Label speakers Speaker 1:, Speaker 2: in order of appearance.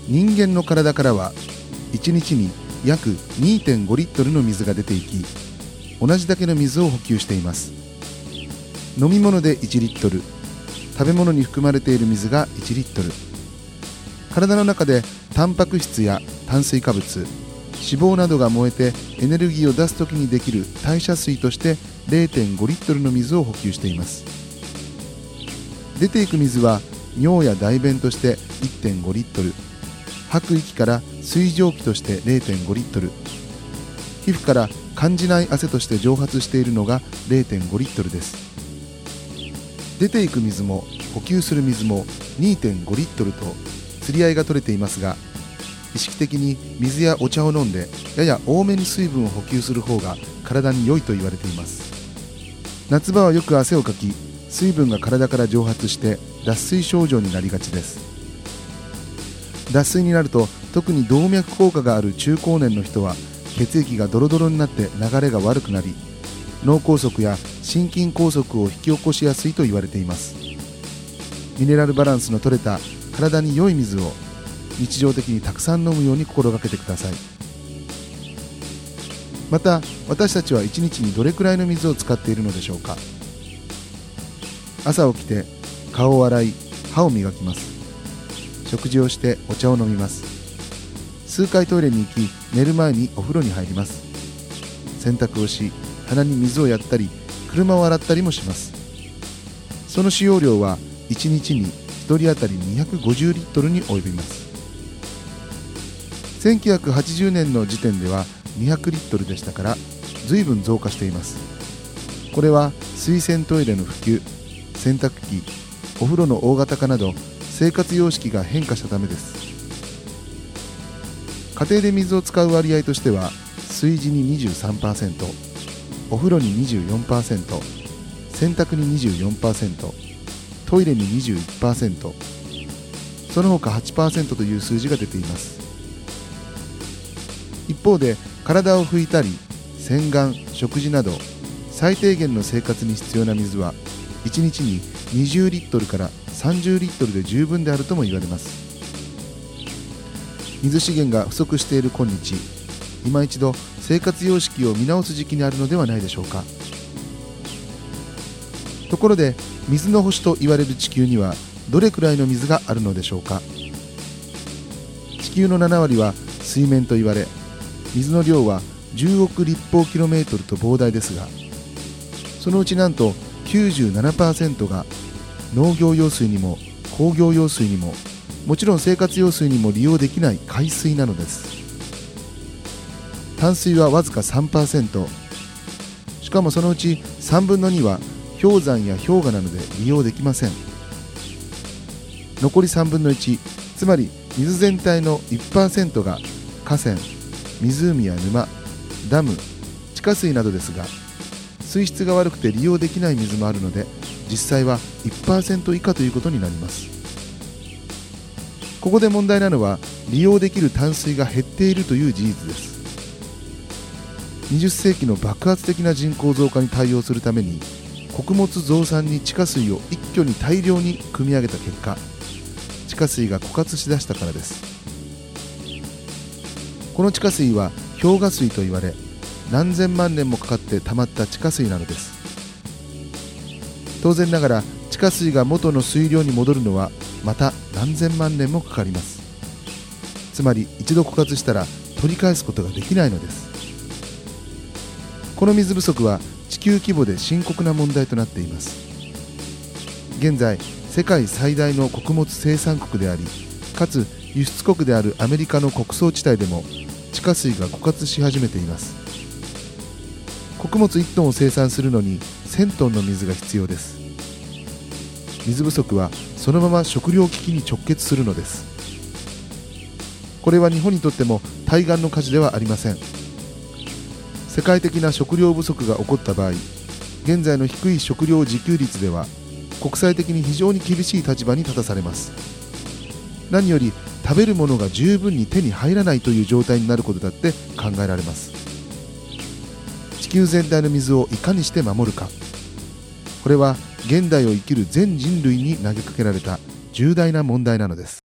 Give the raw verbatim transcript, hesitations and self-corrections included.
Speaker 1: 人間の体からはいちにちに約 にてんご リットルの水が出ていき、同じだけの水を補給しています。飲み物でいちリットル、食べ物に含まれている水がいちリットル。体の中でタンパク質や炭水化物、脂肪などが燃えてエネルギーを出すときにできる代謝水として れいてんご リットルの水を補給しています。出ていく水は尿や大便として いってんご リットル、吐く息から水蒸気として れいてんご リットル、皮膚から感じない汗として蒸発しているのが れいてんご リットルです。出ていく水も補給する水も にてんご リットルと釣り合いが取れていますが、意識的に水やお茶を飲んでやや多めに水分を補給する方が体に良いと言われています。夏場はよく汗をかき、水分が体から蒸発して脱水症状になりがちです。脱水になると特に動脈硬化がある中高年の人は血液がドロドロになって流れが悪くなり、脳梗塞や心筋梗塞を引き起こしやすいと言われています。ミネラルバランスの取れた体に良い水を日常的にたくさん飲むように心がけてください。また、私たちはいちにちにどれくらいの水を使っているのでしょうか。朝起きて顔を洗い、歯を磨きます。食事をしてお茶を飲みます。数回トイレに行き、寝る前にお風呂に入ります。洗濯をし、鼻に水をやったり車を洗ったりもします。その使用量はいちにちにひとり当たりにひゃくごじゅうリットルに及びます。せんきゅうひゃくはちじゅうねんの時点ではにひゃくリットルでしたから、随分増加しています。これは水洗トイレの普及、洗濯機、お風呂の大型化など生活様式が変化したためです。家庭で水を使う割合としては、炊事に にじゅうさんパーセント、お風呂に にじゅうよんパーセント、洗濯に にじゅうよんパーセント、トイレに にじゅういちパーセント、その他 はちパーセント という数字が出ています。一方で、体を拭いたり洗顔、食事など最低限の生活に必要な水はいちにちににじゅうリットルからさんじゅうリットルで十分であるとも言われます。水資源が不足している今日、今一度生活様式を見直す時期にあるのではないでしょうか。ところで、水の星と言われる地球にはどれくらいの水があるのでしょうか。地球のななわりは水面と言われ、水の量はじゅうおく立方キロメートルと膨大ですが、そのうちなんと きゅうじゅうななパーセント が農業用水にも工業用水にも、もちろん生活用水にも利用できない海水なのです。淡水はわずか さんパーセント、 しかもそのうちさんぶんのには氷山や氷河なので利用できません。残りさんぶんのいち、つまり水全体の いちパーセント が河川、湖や沼、ダム、地下水などですが、水質が悪くて利用できない水もあるので、実際は いちパーセント 以下ということになります。ここで問題なのは、利用できる淡水が減っているという事実です。にじゅっせいきの爆発的な人口増加に対応するために、穀物増産に地下水を一挙に大量に汲み上げた結果、地下水が枯渇しだしたからです。この地下水は氷河水と言われ、何千万年もかかって溜まった地下水なのです。当然ながら、地下水が元の水量に戻るのはまた何千万年もかかります。つまり一度枯渇したら取り返すことができないのです。この水不足は地球規模で深刻な問題となっています。現在、世界最大の穀物生産国であり、かつ輸出国であるアメリカの穀倉地帯でも地下水が枯渇し始めています。穀物いちトンを生産するのにせんトンの水が必要です。水不足はそのまま食糧危機に直結するのです。これは日本にとっても対岸の火事ではありません。世界的な食料不足が起こった場合、現在の低い食料自給率では国際的に非常に厳しい立場に立たされます。何より食べるものが十分に手に入らないという状態になることだって考えられます。地球全体の水をいかにして守るか、これは現代を生きる全人類に投げかけられた重大な問題なのです。